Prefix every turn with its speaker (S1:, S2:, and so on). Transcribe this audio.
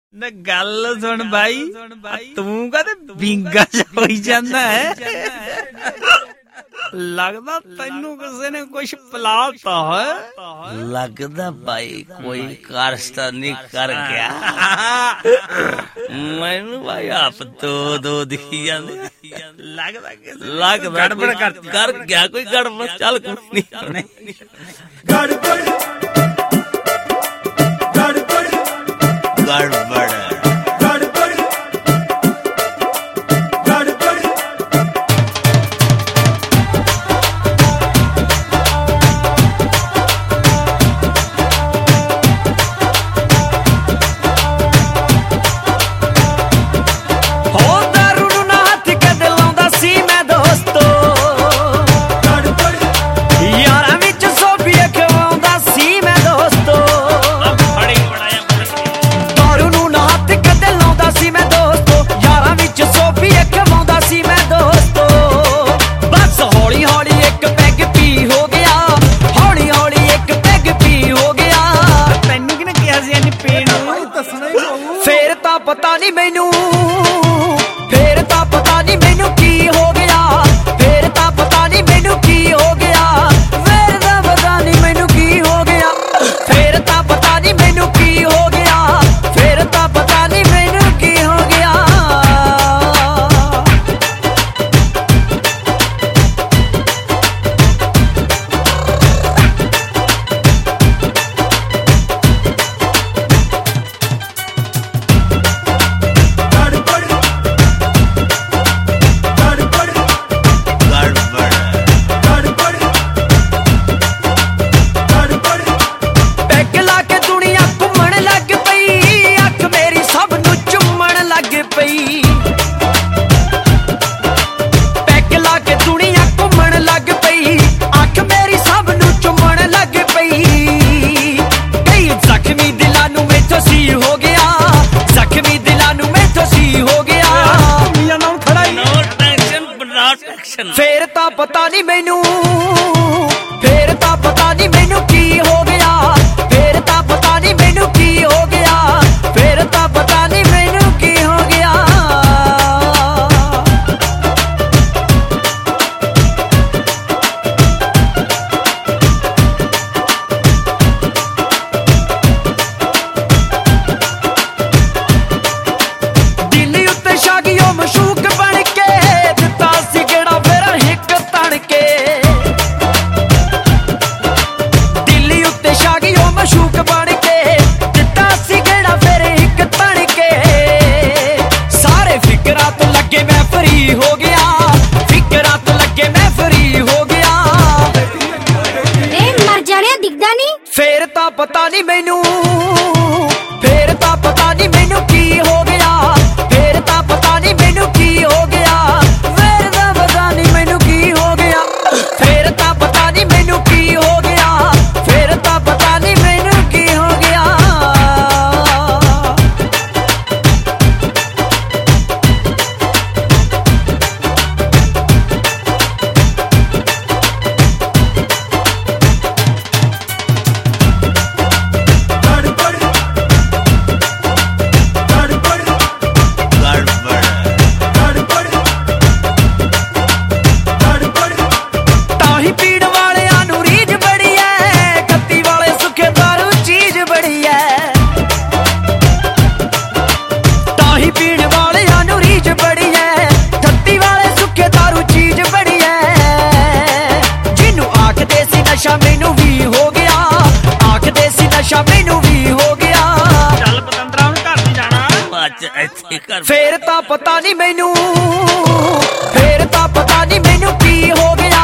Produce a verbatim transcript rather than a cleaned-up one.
S1: ਨਾ ਗੱਲ ਸੁਣ ਬਾਈ, ਤੂੰ ਕਦੇ ਬਿੰਗਾ ਹੋਈ ਜਾਂਦਾ ਹੈ। ਲੱਗਦਾ ਤੈਨੂੰ ਕਿਸੇ ਨੇ ਕੁਛ ਪਲਾਤਾ ਹੈ।
S2: ਲੱਗਦਾ ਬਾਈ ਕੋਈ ਕਾਰਸਤਾਨੀ ਕਰ ਗਿਆ। ਮੈਨੂੰ ਬਾਈ ਆਪ ਦੋ ਦੋ ਦਿਖੀ ਜਾਂਦੇ।
S1: ਲੱਗਦਾ
S2: ਲੱਗਦਾ ਗੜਬੜ ਕਰ ਗਿਆ ਕੋਈ ਗੜਬੜ। ਚੱਲ ਕੋਈ ਨਹੀਂ
S3: ਗੜਬੜ ਗੜਬੜ
S2: ਗੜਬੜ
S4: ਫੇਰ ਤਾਂ ਪਤਾ ਨੀ ਮੈਨੂੰ, ਫੇਰ ਤਾਂ ਪਤਾ ਨੀ ਮੈਨੂੰ ਕੀ ਹੋ ਗਿਆ। ਫੇਰ ਤਾਂ ਪਤਾ ਨੀ ਮੈਨੂੰ ਕੀ ਹੋ ਗਿਆ। ਫੇਰ ਤਾਂ ਪਤਾ ਨੀ ਮੈਨੂੰ ਕੀ ਹੋ ਗਿਆ। ਫੇਰ ਤਾਂ ਪਤਾ ਨੀ ਮੈਨੂੰ ਕੀ ਹੋ ਗਿਆ। ਫੇਰ ਤਾਂ ਪਤਾ ਨੀ ਮੈਨੂੰ ਕੀ ਹੋ ਗਿਆ। ਫੇਰ ਤਾਂ ਪਤਾ ਨੀ ਮੈਨੂੰ, ਫੇਰ ਤਾਂ ਪਤਾ ਨੀ ਮੈਨੂੰ ਕੀ ਹੋ ਗਿਆ। ਫੇਰ ਤਾਂ ਪਤਾ ਨੀ ਮੈਨੂੰ ਕੀ ਹੋ ਗਿਆ। ਫੇਰ ਤਾਂ ਪਤਾ ਨੀ ਮੈਨੂੰ ਕੀ ਹੋ ਗਿਆ। ਦਿੱਲੀ ਉੱਤੇ ਛਾ ਗਈ ਉਹ ਮਸ਼ੂਕ ਬਣ ਕੇ। ਦਿੱਤਾ ਸੀ ਗੇੜਾ ਫਿਰ ਹਿੱਕ ਤਣ ਕੇ। ਦਿੱਲੀ ਉੱਤੇ ਛਾ ਗਈ ਉਹ ਮਸ਼ੂਕ ਬਣ ਕੇ। ਦਿੱਤਾ ਸੀ ਗੇੜਾ ਫਿਰ ਹਿੱਕ ਤਣ ਕੇ। ਸਾਰੇ ਫਿਕਰਾਂ ਤੋਂ ਲੱਗੇ ਮੈਂ ਫਰੀ ਹੋ ਗਿਆ। ਫਿਕਰਾਂ ਤੋਂ ਲੱਗੇ ਮੈਂ ਫਰੀ ਹੋ ਗਿਆ।
S5: ਇਹ ਮਰ ਜਾਣਿਆ ਦਿਖਦਾ ਨਹੀਂ।
S4: ਫੇਰ ਤਾਂ ਪਤਾ ਨੀ ਮੈਨੂੰ, ਫੇਰ ਤਾਂ ਪਤਾ ਨੀ ਮੈਨੂੰ ਕੀ ਹੋ ਗਿਆ। ਫੇਰ ਤਾਂ ਪਤਾ ਨੀ ਮੈਨੂੰ ਕੀ ਹੋ ਗਿਆ। ਫੇਰ ਤਾਂ ਪਤਾ ਨੀ ਮੈਨੂੰ ਕੀ ਹੋ ਗਿਆ। ਫੇਰ ਤਾਂ ਪਤਾ ਨੀ ਮੈਨੂੰ ਕੀ ਹੋ ਗਿਆ। ਫੇਰ ਤਾਂ ਪਤਾ ਨੀ ਮੈਨੂੰ ਕੀ ਹੋ ਗਿਆ। ਤਾਹੀਂ ਪੀਣ ਵਾਲਿਆਂ ਨੂੰ ਰੀਝ ਬੜੀ ਐ। ਕੱਤੀ ਵਾਲੇ ਸੁੱਖੇ ਦਾਰੂ ਚੀਜ਼ ਬੜੀ ਐ। ਤਾਹੀਂ ਪੀਣ ਵਾਲਿਆਂ ਨੂੰ ਰੀਝ ਬੜੀ ਐ। ਕੱਤੀ ਵਾਲੇ ਸੁੱਖੇ ਦਾਰੂ ਚੀਜ਼ ਬੜੀ ਐ। ਜਿਹਨੂੰ ਆਖਦੇ ਸੀ ਨਸ਼ਾ ਮੈਨੂੰ ਵੀ ਹੋ ਗਿਆ। ਆਖਦੇ ਸੀ ਨਸ਼ਾ ਮੈਨੂੰ ਵੀ ਹੋ ਗਿਆ।
S1: ਚੱਲ ਪਤੰਦਰਾ ਹੁਣ ਘਰ ਨਹੀਂ ਜਾਣਾ।
S2: ਅੱਜ ਇੱਥੇ ਕਰ।
S4: ਫੇਰ ਤਾਂ ਪਤਾ ਨੀ ਮੈਨੂੰ, ਫੇਰ ਤਾਂ ਪਤਾ ਨੀ ਮੈਨੂੰ ਕੀ ਹੋ ਗਿਆ।